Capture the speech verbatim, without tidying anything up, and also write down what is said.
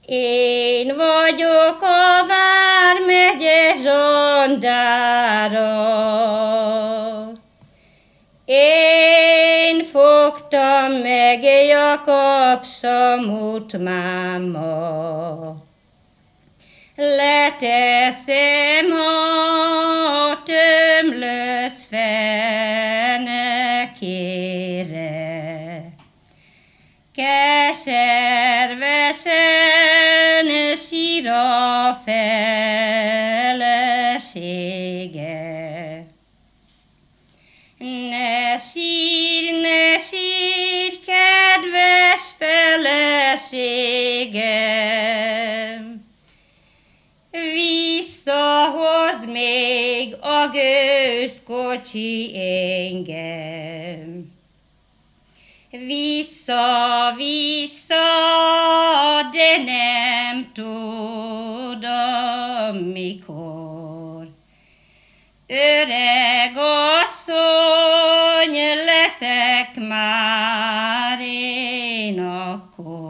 Én vagyok a vármegye zsandára. Én fogtam meg Jakab Samut máma. Leteszem a tömlöc fenekére. Keservesen sír a felesége. Ne sírj, ne sírj, kedves feleségem, visszahoz még a gőzkocsi engem. Vissza, vissza, de nem tudom mikor. Öreg asszony leszek már én akkor.